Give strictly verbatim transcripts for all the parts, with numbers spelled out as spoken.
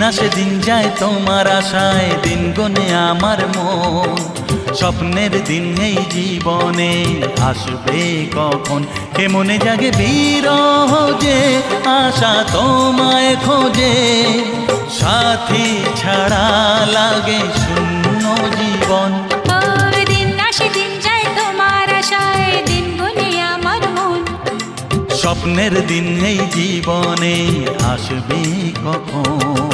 আসে দিন যায় তোমার আশায়, দিন গনে আমার মন। স্বপ্নের দিন এই জীবনে আসবে কখন, কে মনে জাগে বিরহ যে আশা তোমায় খোঁজে। সাথী ছাড়া লাগে শূন্য জীবন। দিন আসে দিন যায় তোমার আশায়, দিন গনে আমার মন। স্বপ্নের দিন এই জীবনে আসবে কখন।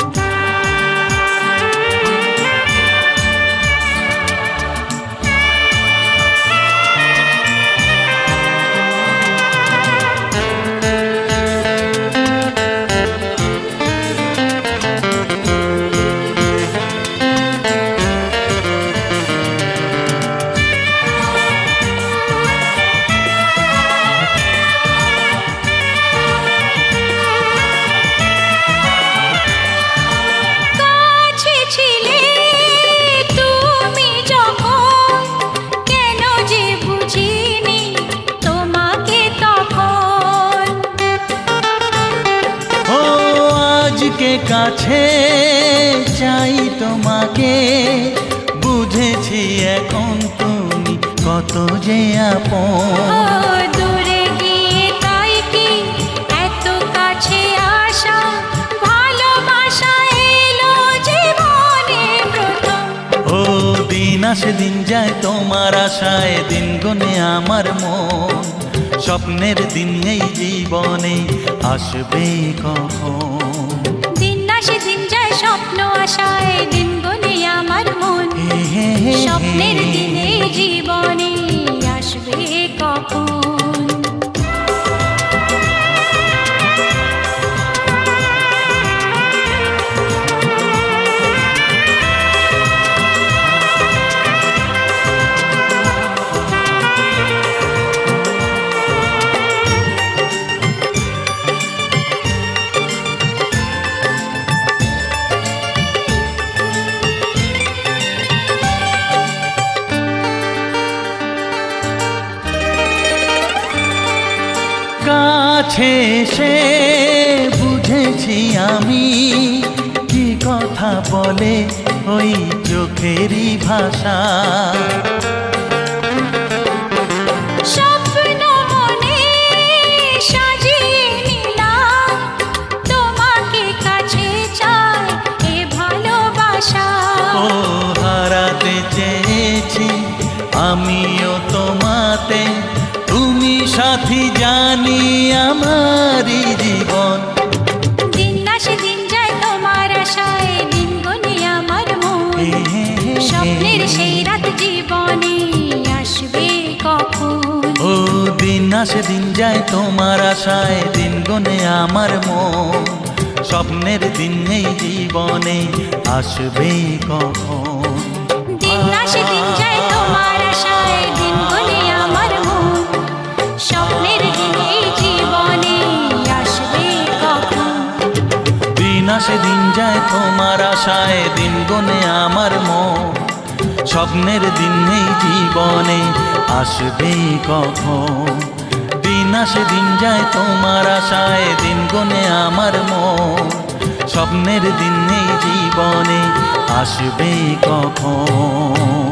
কে কাছে চাই তোমাকে, বুঝেছি এখন তুমি কত যে আপন। দূরে গিয়ে তাই কি এত কাছে আসা, ভালোবাসা এলো জীবনে প্রথম। ও দিন আসে দিন যায় তোমার আশায়, দিন গনে আমার মন। স্বপ্নের দিন এই জীবনে আসবে কখন। দিন যায় স্বপ্ন আশায়, দিন গনে আমার মন। স্বপ্নের দিনে জীবনে আসবে কখন। কাছে এসে বুঝেছি আমি কি কথা বলে ওই চোখেরই ভাষা। স্বপ্ন মনে সাজিয়ে নিলাম, তোমাকে কাছে চাই এ ভালোবাসা। ও হারাতে চেয়েছি আমিও তোমাতে, তুমি সাথী জানি আমারই জীবন। দিন আসে দিন যায় তোমার আশায়, দিন গনে আমার মন। স্বপ্নের সেই রাত জীবনে আসবে কখন। ও দিন আসে দিন যায় তোমার আশায়, দিন গনে আমার মন। স্বপ্নের দিন এই জীবনে আসবে কখন। দিন আসে দিন যায় তোমার আশায়, দিন গনে আমার মন। স্বপ্নের দিন এই জীবনে আসবে কখন। দিন আসে দিন যায় তোমার আশায়, দিন গনে আমার মন। স্বপ্নের দিন এই জীবনে আসবে কখন। দিন আসে দিন যায় তোমার আশায়, দিন গনে আমার মন। স্বপ্নের দিন এই জীবনে আসবে কখন।